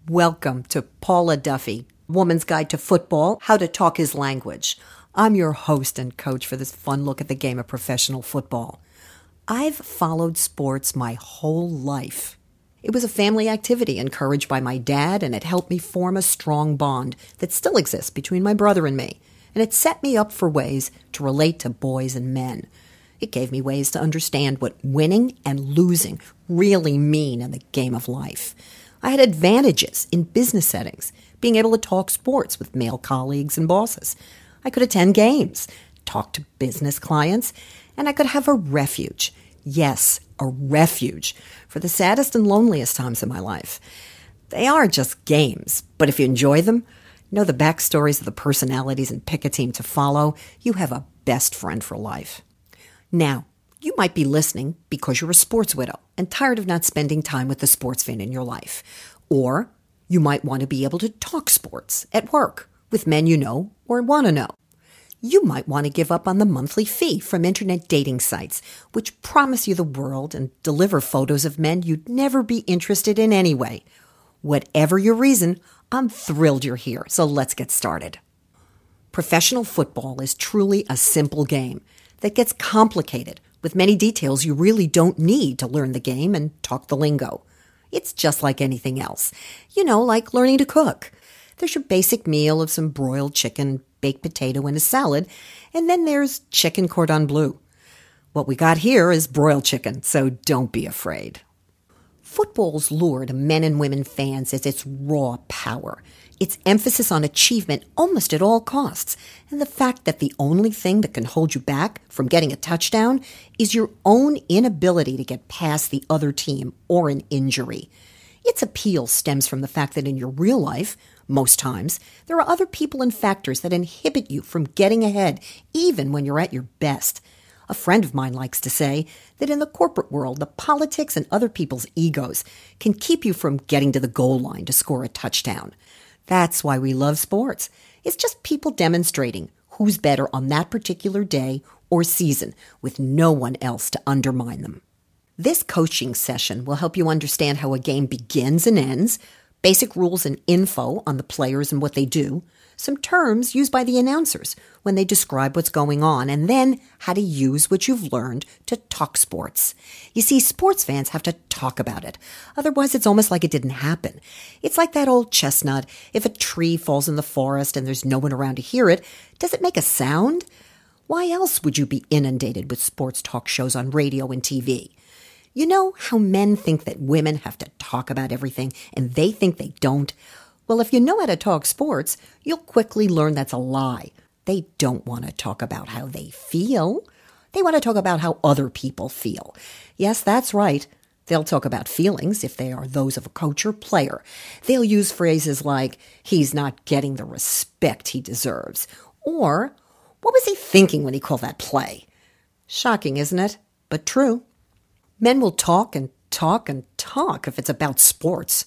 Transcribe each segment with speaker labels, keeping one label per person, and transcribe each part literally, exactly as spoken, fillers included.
Speaker 1: Welcome to Paula Duffy, Woman's Guide to Football, How to Talk His Language. I'm your host and coach for this fun look at the game of professional football. I've followed sports my whole life. It was a family activity encouraged by my dad, and it helped me form a strong bond that still exists between my brother and me. And it set me up for ways to relate to boys and men. It gave me ways to understand what winning and losing really mean in the game of life. I had advantages in business settings, being able to talk sports with male colleagues and bosses. I could attend games, talk to business clients, and I could have a refuge. Yes, a refuge for the saddest and loneliest times of my life. They are just games, but if you enjoy them, know the backstories of the personalities and pick a team to follow, you have a best friend for life. Now, you might be listening because you're a sports widow and tired of not spending time with the sports fan in your life. Or you might want to be able to talk sports at work with men you know or want to know. You might want to give up on the monthly fee from internet dating sites, which promise you the world and deliver photos of men you'd never be interested in anyway. Whatever your reason, I'm thrilled you're here, so let's get started. Professional football is truly a simple game that gets complicated with many details you really don't need to learn the game and talk the lingo. It's just like anything else. You know, like learning to cook. There's your basic meal of some broiled chicken, baked potato, and a salad, and then there's chicken cordon bleu. What we got here is broiled chicken, so don't be afraid. Football's lure to men and women fans is its raw power, its emphasis on achievement almost at all costs, and the fact that the only thing that can hold you back from getting a touchdown is your own inability to get past the other team or an injury. Its appeal stems from the fact that in your real life, most times, there are other people and factors that inhibit you from getting ahead, even when you're at your best. A friend of mine likes to say that in the corporate world, the politics and other people's egos can keep you from getting to the goal line to score a touchdown. That's why we love sports. It's just people demonstrating who's better on that particular day or season with no one else to undermine them. This coaching session will help you understand how a game begins and ends, basic rules and info on the players and what they do, some terms used by the announcers when they describe what's going on, and then how to use what you've learned to talk sports. You see, sports fans have to talk about it. Otherwise, it's almost like it didn't happen. It's like that old chestnut. If a tree falls in the forest and there's no one around to hear it, does it make a sound? Why else would you be inundated with sports talk shows on radio and T V? You know how men think that women have to talk about everything and they think they don't? Well, if you know how to talk sports, you'll quickly learn that's a lie. They don't want to talk about how they feel. They want to talk about how other people feel. Yes, that's right. They'll talk about feelings if they are those of a coach or player. They'll use phrases like, he's not getting the respect he deserves. Or, what was he thinking when he called that play? Shocking, isn't it? But true. Men will talk and talk and talk if it's about sports.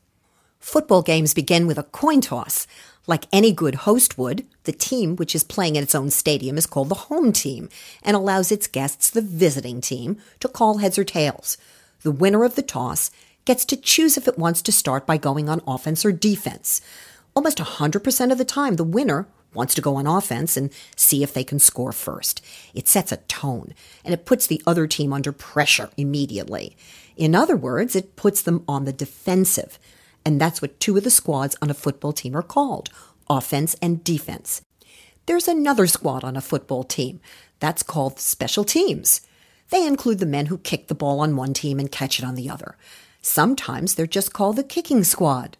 Speaker 1: Football games begin with a coin toss. Like any good host would, the team which is playing in its own stadium is called the home team and allows its guests, the visiting team, to call heads or tails. The winner of the toss gets to choose if it wants to start by going on offense or defense. Almost one hundred percent of the time, the winner wants to go on offense and see if they can score first. It sets a tone, and it puts the other team under pressure immediately. In other words, it puts them on the defensive. And that's what two of the squads on a football team are called, offense and defense. There's another squad on a football team. That's called special teams. They include the men who kick the ball on one team and catch it on the other. Sometimes they're just called the kicking squad.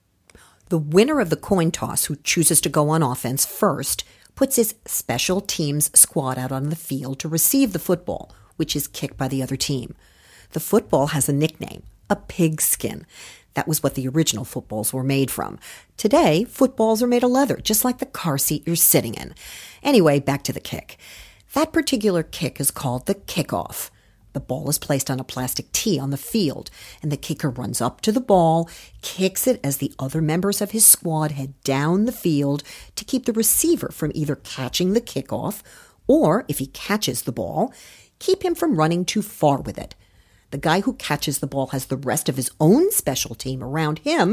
Speaker 1: The winner of the coin toss, who chooses to go on offense first, puts his special teams squad out on the field to receive the football, which is kicked by the other team. The football has a nickname, a pigskin. That was what the original footballs were made from. Today, footballs are made of leather, just like the car seat you're sitting in. Anyway, back to the kick. That particular kick is called the kickoff. The ball is placed on a plastic tee on the field, and the kicker runs up to the ball, kicks it as the other members of his squad head down the field to keep the receiver from either catching the kickoff, or, if he catches the ball, keep him from running too far with it. The guy who catches the ball has the rest of his own special team around him